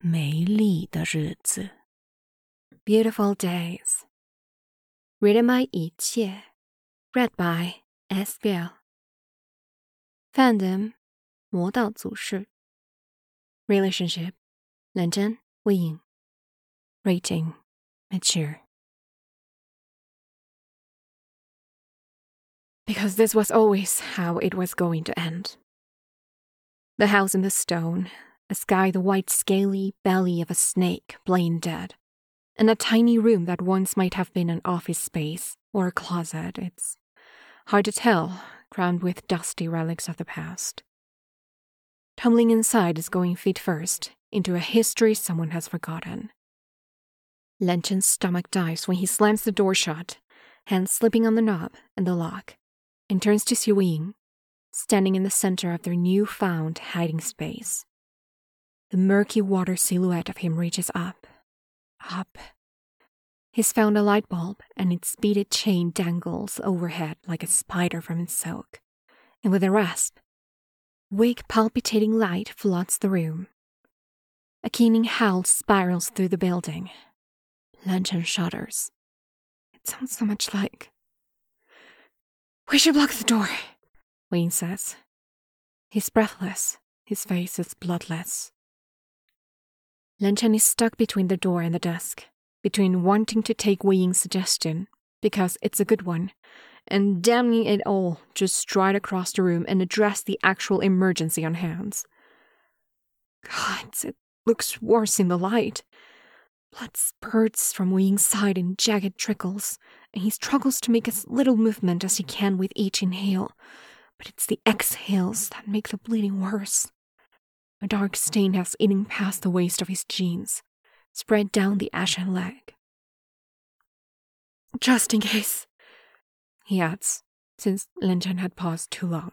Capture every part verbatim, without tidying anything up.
美丽的日子 Beautiful Days. Written by 一切 Read by S B L. Fandom 魔道祖师 Relationship 冷真 Wei-Ying. Rating Mature. Because this was always how it was going to end. The house in the stone, a sky the white scaly belly of a snake playing dead, and a tiny room that once might have been an office space or a closet. It's hard to tell, crowned with dusty relics of the past. Tumbling inside is going feet first into a history someone has forgotten. Len Chen's stomach dives when he slams the door shut, hands slipping on the knob and the lock, and turns to see Wei-Ying, standing in the center of their newfound hiding space. The murky water silhouette of him reaches up, up. He's found a light bulb, and its beaded chain dangles overhead like a spider from its silk. And with a rasp, weak palpitating light floods the room. A keening howl spirals through the building. Len Chen shudders. It sounds so much like... We should lock the door, Wei-Ying says. He's breathless. His face is bloodless. Len Chen is stuck between the door and the desk, between wanting to take Wei-Ying's suggestion, because it's a good one, and damning it all, just stride across the room and address the actual emergency on hands. God, it looks worse in the light. Blood spurts from Wei-Ying's side in jagged trickles, and he struggles to make as little movement as he can with each inhale, but it's the exhales that make the bleeding worse. A dark stain has eaten past the waist of his jeans, spread down the ashen leg. Just in case, he adds, since Len Chen had paused too long.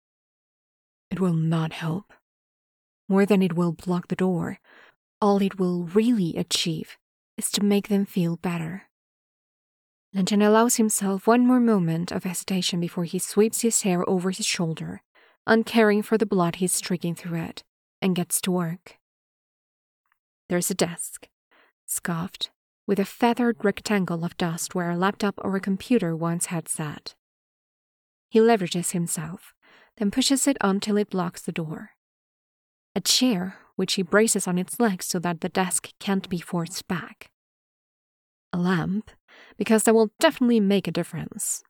It will not help. More than it will block the door, all it will really achieve is to make them feel better. Len Chen allows himself one more moment of hesitation before he sweeps his hair over his shoulder, uncaring for the blood he's streaking through it, and gets to work. There's a desk, scuffed, with a feathered rectangle of dust where a laptop or a computer once had sat. He leverages himself, then pushes it until it blocks the door. A chair, which he braces on its legs so that the desk can't be forced back. A lamp, because that will definitely make a difference.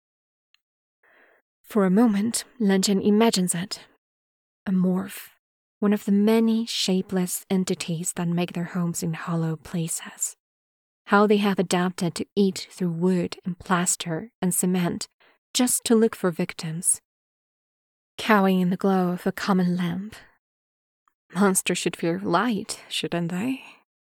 For a moment, Len Chen imagines it. A morph, one of the many shapeless entities that make their homes in hollow places. How they have adapted to eat through wood and plaster and cement just to look for victims. Cowing in the glow of a common lamp. Monsters should fear light, shouldn't they?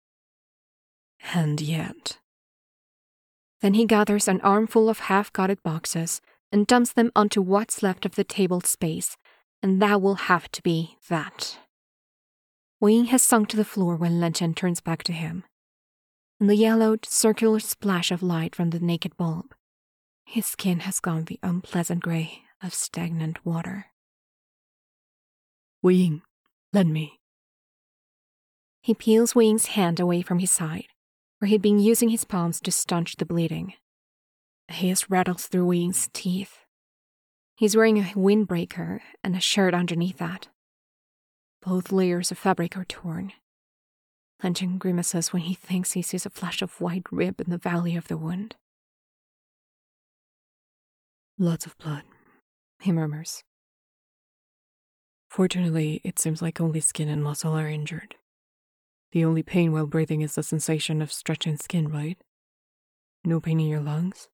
And yet... Then he gathers an armful of half-gutted boxes and dumps them onto what's left of the table space, and that will have to be that. Wei-Ying has sunk to the floor when Len Chen turns back to him. In the yellowed, circular splash of light from the naked bulb, his skin has gone the unpleasant gray of stagnant water. Wei-Ying, let me. He peels Wei-Ying's hand away from his side, where he'd been using his palms to staunch the bleeding. A hiss rattles through Wei-Ying's teeth. He's wearing a windbreaker and a shirt underneath that. Both layers of fabric are torn. Len Chen grimaces when he thinks he sees a flash of white rib in the valley of the wound. Lots of blood, he murmurs. Fortunately, it seems like only skin and muscle are injured. The only pain while breathing is the sensation of stretching skin, right? No pain in your lungs?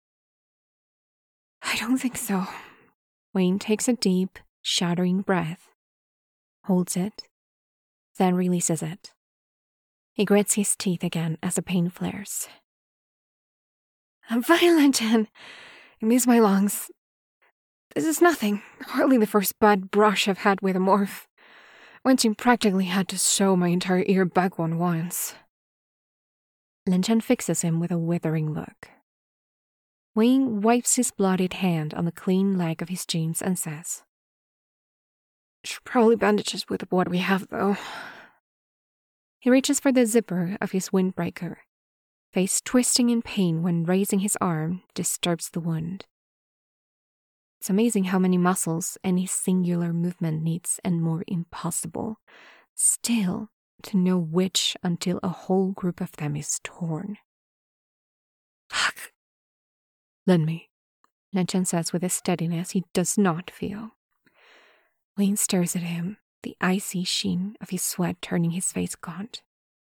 I don't think so. Wei-Ying takes a deep, shuddering breath, holds it, then releases it. He grits his teeth again as the pain flares. I'm fine, Len Chen. I miss my lungs. This is nothing, hardly the first bad brush I've had with a morph. Wenjing practically had to sew my entire ear back one once. Len Chen fixes him with a withering look. Wei-Ying wipes his bloodied hand on the clean leg of his jeans and says, Should probably bandage it with what we have, though. He reaches for the zipper of his windbreaker, face twisting in pain when raising his arm disturbs the wound. It's amazing how many muscles any singular movement needs, and more impossible still to know which until a whole group of them is torn. Fuck. Lend me, Len Chen says with a steadiness he does not feel. Wayne stares at him, the icy sheen of his sweat turning his face gaunt.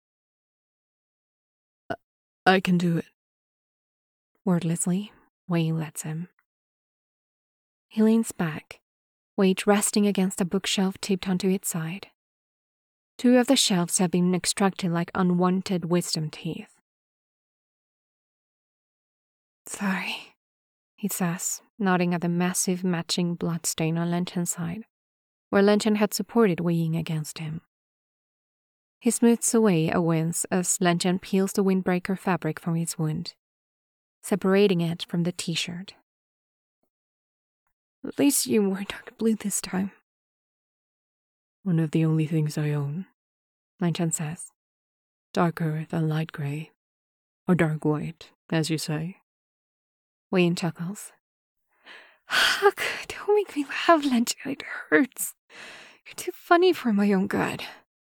I, I can do it. Wordlessly, Wayne lets him. He leans back, weight resting against a bookshelf taped onto its side. Two of the shelves have been extracted like unwanted wisdom teeth. Sorry, he says, nodding at the massive matching bloodstain on Len Chen's side, where Len Chen had supported Wei Ying against him. He smooths away a wince as Len Chen peels the windbreaker fabric from his wound, separating it from the t-shirt. At least you were dark blue this time. One of the only things I own, Len Chen says. Darker than light grey. Or dark white, as you say. Wei Ying chuckles. Fuck, don't make me laugh, Len Chen, it hurts. You're too funny for my own good.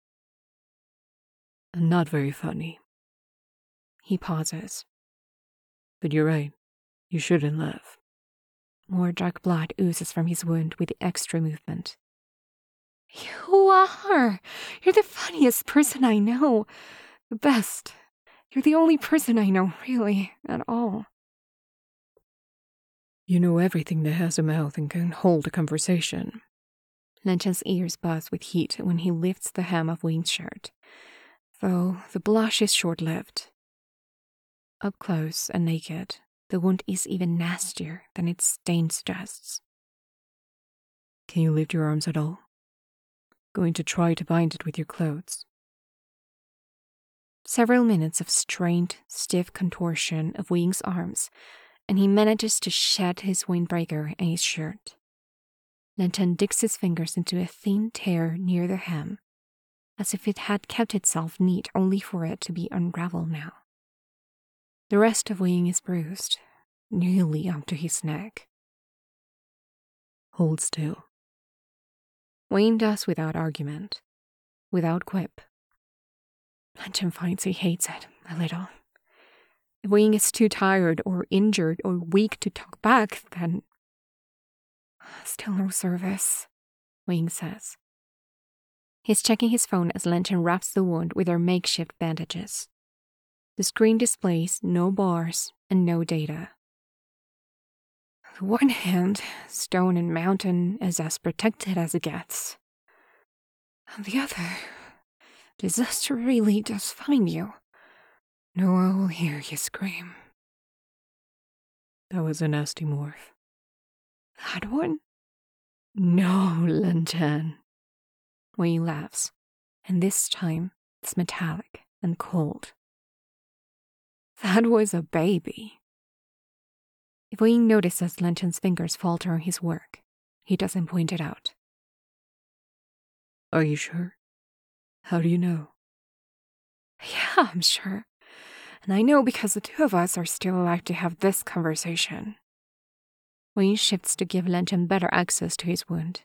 And not very funny. He pauses. But you're right, you shouldn't laugh. More dark blood oozes from his wound with the extra movement. You are! You're the funniest person I know. The best. You're the only person I know, really, at all. You know everything that has a mouth and can hold a conversation. Len Chen's ears buzz with heat when he lifts the hem of Wayne's shirt, though the blush is short-lived. Up close and naked, the wound is even nastier than its stain suggests. Can you lift your arms at all? Going to try to bind it with your clothes. Several minutes of strained, stiff contortion of Wei Ying's arms, and he manages to shed his windbreaker and his shirt. Len Chen digs his fingers into a thin tear near the hem, as if it had kept itself neat only for it to be unraveled now. The rest of Wei Ying is bruised, nearly up to his neck. Hold still. Wei Ying does without argument, without quip. Len Chen finds he hates it a little. If Wei Ying is too tired or injured or weak to talk back, then... Still no service, Wei Ying says. He's checking his phone as Len Chen wraps the wound with their makeshift bandages. The screen displays no bars and no data. On the one hand, Stone and Mountain is as protected as it gets. On the other, disaster really does find you. No one will hear you scream. That was a nasty morph. That one? No, Len Chen. Wei Ying laughs, and this time it's metallic and cold. That was a baby. If Wei Ying notices Len Chen's fingers falter on his work, he doesn't point it out. Are you sure? How do you know? Yeah, I'm sure. And I know because the two of us are still alive to have this conversation. Wei Ying shifts to give Len Chen better access to his wound.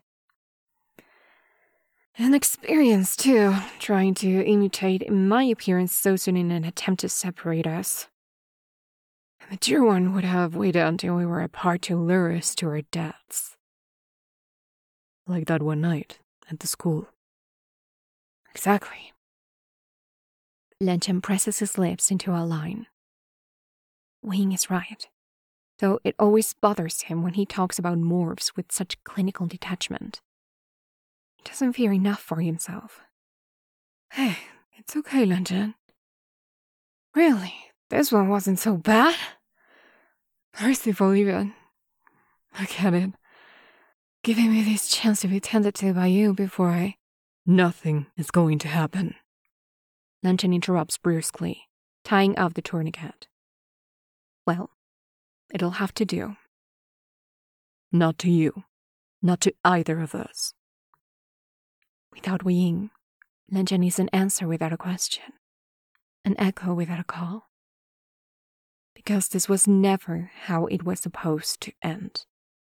An experience, too, trying to imitate my appearance so soon in an attempt to separate us. A mature one would have waited until we were apart to lure us to our deaths. Like that one night at the school. Exactly. Len Chen presses his lips into a line. Wei Ying is right, though it always bothers him when he talks about morphs with such clinical detachment. He doesn't fear enough for himself. Hey, it's okay, Len Chen. Really, this one wasn't so bad. Merciful even. Look at it. Giving me this chance to be tended to by you before I... Nothing is going to happen. Len Chen interrupts brusquely, tying up the tourniquet. Well, it'll have to do. Not to you. Not to either of us. Without Wei Ying, Lenchen is an answer without a question, an echo without a call. Because this was never how it was supposed to end.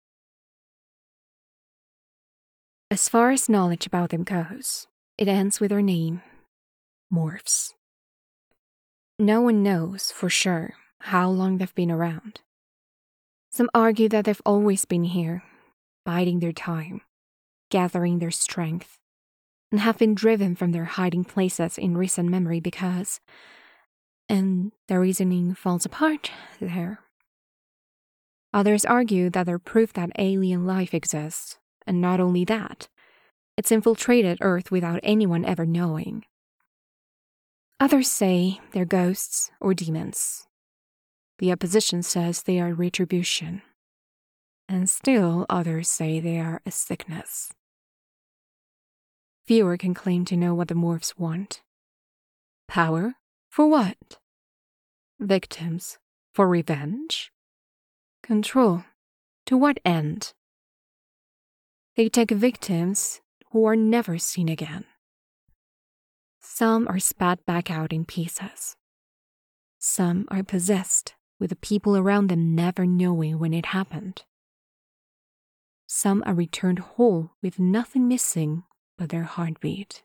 As far as knowledge about them goes, it ends with their name, Morphs. No one knows for sure how long they've been around. Some argue that they've always been here, biding their time, gathering their strength, and have been driven from their hiding places in recent memory because, and their reasoning falls apart there. Others argue that they're proof that alien life exists, and not only that, it's infiltrated Earth without anyone ever knowing. Others say they're ghosts or demons. The opposition says they are retribution. And still others say they are a sickness. Fewer can claim to know what the Morphs want. Power? For what? Victims? For revenge? Control? To what end? They take victims who are never seen again. Some are spat back out in pieces. Some are possessed, with the people around them never knowing when it happened. Some are returned whole with nothing missing but their heartbeat.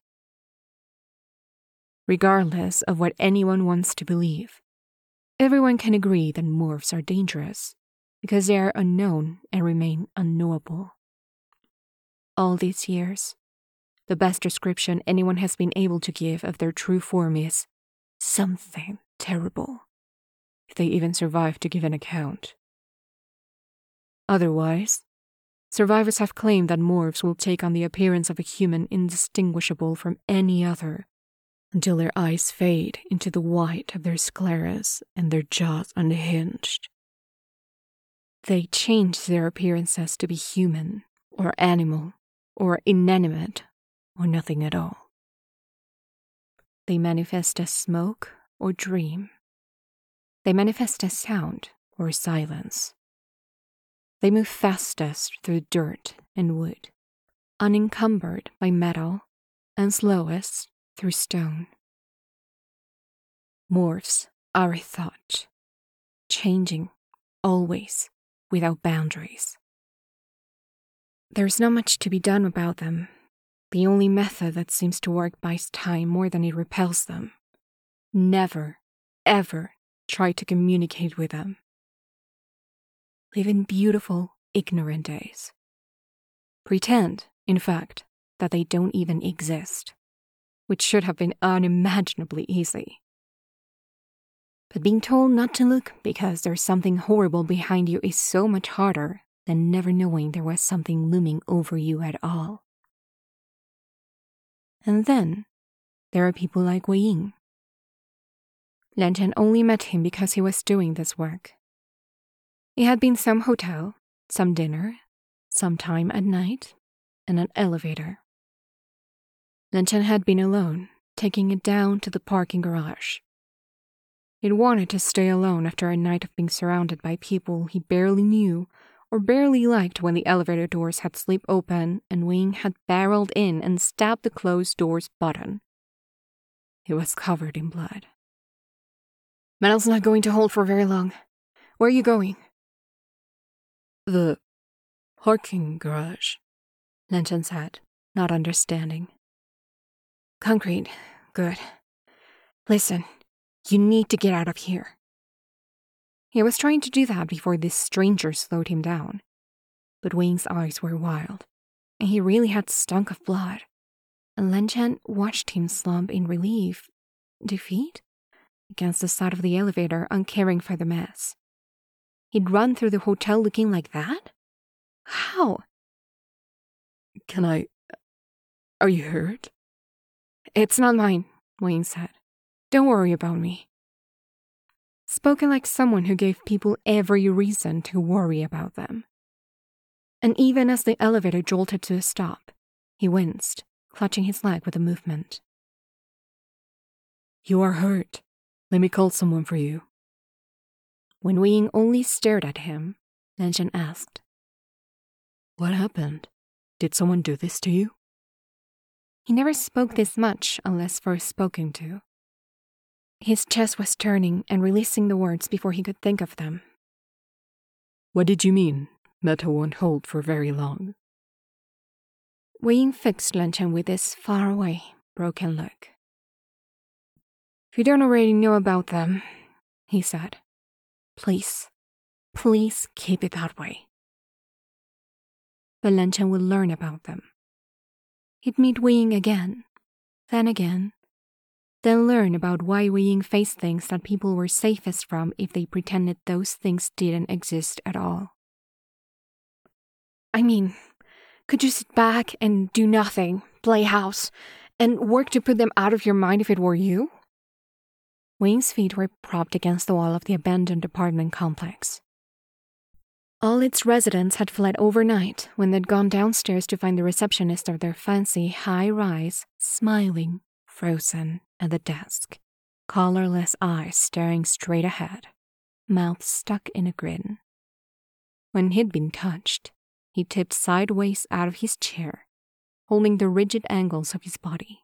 Regardless of what anyone wants to believe, everyone can agree that Morphs are dangerous because they are unknown and remain unknowable. All these years, the best description anyone has been able to give of their true form is something terrible, if they even survive to give an account. Otherwise, survivors have claimed that Morphs will take on the appearance of a human indistinguishable from any other, until their eyes fade into the white of their scleras and their jaws unhinged. They change their appearances to be human, or animal, or inanimate, or nothing at all. They manifest as smoke or dream. They manifest as sound or silence. They move fastest through dirt and wood, unencumbered by metal, and slowest through stone. Morphs are a thought, changing, always, without boundaries. There's not much to be done about them. The only method that seems to work buys time more than it repels them. Never, ever try to communicate with them. Live in beautiful, ignorant days. Pretend, in fact, that they don't even exist, which should have been unimaginably easy. But being told not to look because there's something horrible behind you is so much harder than never knowing there was something looming over you at all. And then, there are people like Wei Ying. Lenchen only met him because he was doing this work. It had been some hotel, some dinner, some time at night, and an elevator. Lenchen had been alone, taking it down to the parking garage. He'd wanted to stay alone after a night of being surrounded by people he barely knew or barely liked when the elevator doors had slipped open and Wei Ying had barreled in and stabbed the closed door's button. It was covered in blood. Manel's not going to hold for very long. Where are you going? The parking garage, Lenchen said, not understanding. Concrete. Good. Listen, you need to get out of here. He was trying to do that before this stranger slowed him down. But Wei Ying's eyes were wild, and he really had stunk of blood. And Lenchen watched him slump in relief, defeat, against the side of the elevator, uncaring for the mess. He'd run through the hotel looking like that? How? Can I... Are you hurt? It's not mine, Wei Ying said. Don't worry about me. Spoken like someone who gave people every reason to worry about them. And even as the elevator jolted to a stop, he winced, clutching his leg with a movement. You are hurt. Let me call someone for you. When Wei Ying only stared at him, Lenchen asked, What happened? Did someone do this to you? He never spoke this much unless first spoken to. His chest was turning and releasing the words before he could think of them. What did you mean? Metal won't hold for very long. Wei Ying fixed Lan Chen with this far-away, broken look. If you don't already know about them, he said, please, please keep it that way. But Lan Chen would learn about them. He'd meet Wei Ying again, then again, then learn about why Wei Ying faced things that people were safest from if they pretended those things didn't exist at all. I mean, could you sit back and do nothing, play house, and work to put them out of your mind if it were you? Wei Ying's feet were propped against the wall of the abandoned apartment complex. All its residents had fled overnight when they'd gone downstairs to find the receptionist of their fancy high-rise, smiling, frozen at the desk, colorless eyes staring straight ahead, mouth stuck in a grin. When he'd been touched, he tipped sideways out of his chair, holding the rigid angles of his body.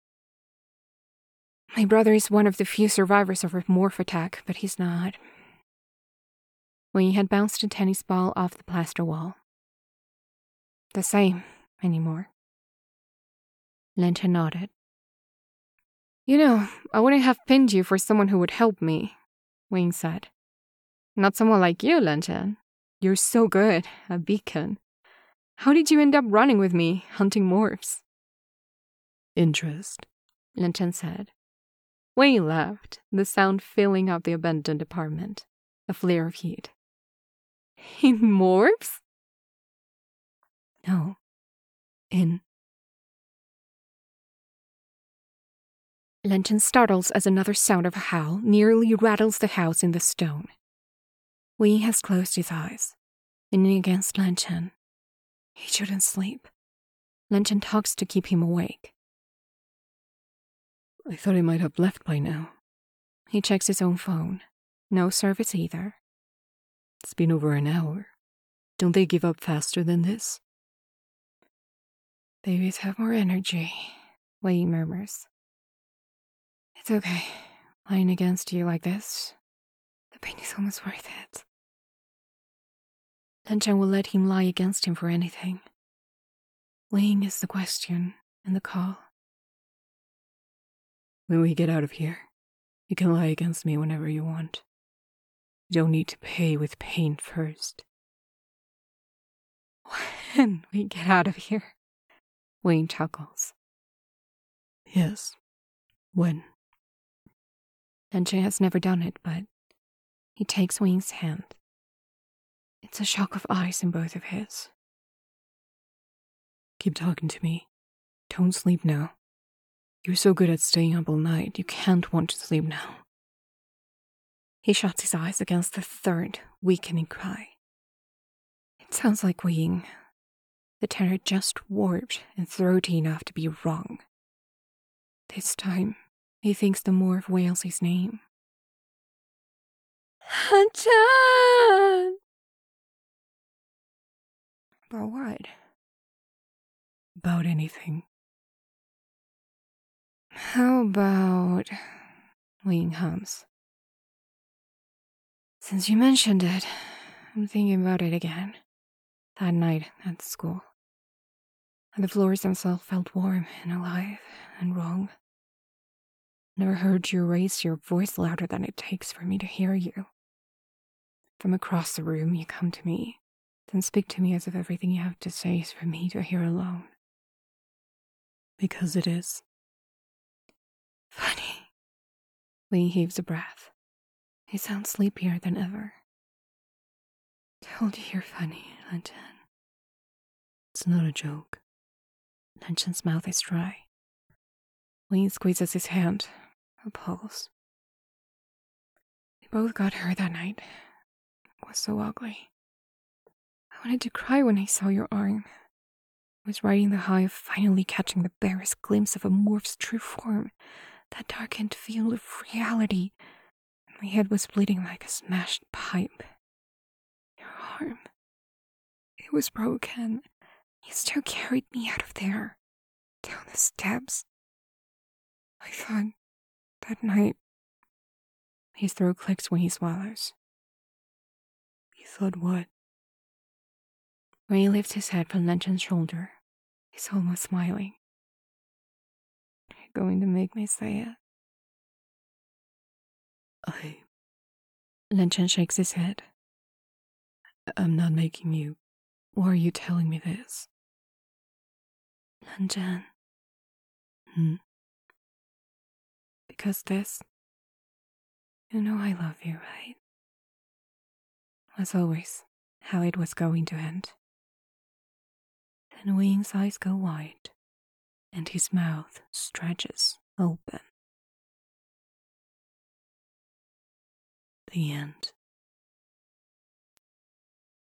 My brother is one of the few survivors of a morph attack, but he's not. When he had bounced a tennis ball off the plaster wall. The same anymore. Lan Chen nodded. You know, I wouldn't have pinned you for someone who would help me, Wei Ying said. Not someone like you, Lan Chen. You're so good, a beacon. How did you end up running with me, hunting morphs? Interest, Lan Chen said. Wei Ying laughed, the sound filling up the abandoned apartment, a flare of heat. In morphs? No. In... Lan Chen startles as another sound of a howl nearly rattles the house in the stone. Wei Ying has closed his eyes, leaning against Lan Chen. He shouldn't sleep. Lan Chen talks to keep him awake. I thought he might have left by now. He checks his own phone. No service either. It's been over an hour. Don't they give up faster than this? Babies have more energy, Wei Ying murmurs. It's okay, lying against you like this. The pain is almost worth it. Lan Chen will let him lie against him for anything. Wei Ying is the question and the call. When we get out of here, you can lie against me whenever you want. You don't need to pay with pain first. When we get out of here, Wei Ying chuckles. Yes, when? Lan Chen has never done it, but he takes Wei Ying's hand. It's a shock of ice in both of his. Keep talking to me. Don't sleep now. You're so good at staying up all night, you can't want to sleep now. He shuts his eyes against the third, weakening cry. It sounds like Wei Ying. The tenor just warped and throaty enough to be wrong. This time, he thinks the morph wails his name. Lan Chen! About what? About anything. How about... Wei Ying hums. Since you mentioned it, I'm thinking about it again. That night at the school. And the floors themselves felt warm and alive and wrong. Never heard you raise your voice louder than it takes for me to hear you. From across the room you come to me, then speak to me as if everything you have to say is for me to hear alone. Because it is. Funny. Wei Ying heaves a breath. He sounds sleepier than ever. Told you you're funny, Lan Chen. It's not a joke. Lan Chen's mouth is dry. Wei Ying squeezes his hand, a pulse. We both got hurt that night. It was so ugly. I wanted to cry when I saw your arm. I was riding the high of finally catching the barest glimpse of a morph's true form, that darkened field of reality. My head was bleeding like a smashed pipe. Your arm. It was broken. You still carried me out of there. down the steps. I thought that night. His throat clicks when he swallows. You thought what? Ray lifts his head from Len Chen's shoulder. He's almost smiling. You're going to make me say it. I... Len Chen shakes his head. I'm not making you. Why are you telling me this? Len Chen. Hmm? Because this... You know I love you, right? As always, how it was going to end. Then Wing's eyes go wide, and his mouth stretches open. The end.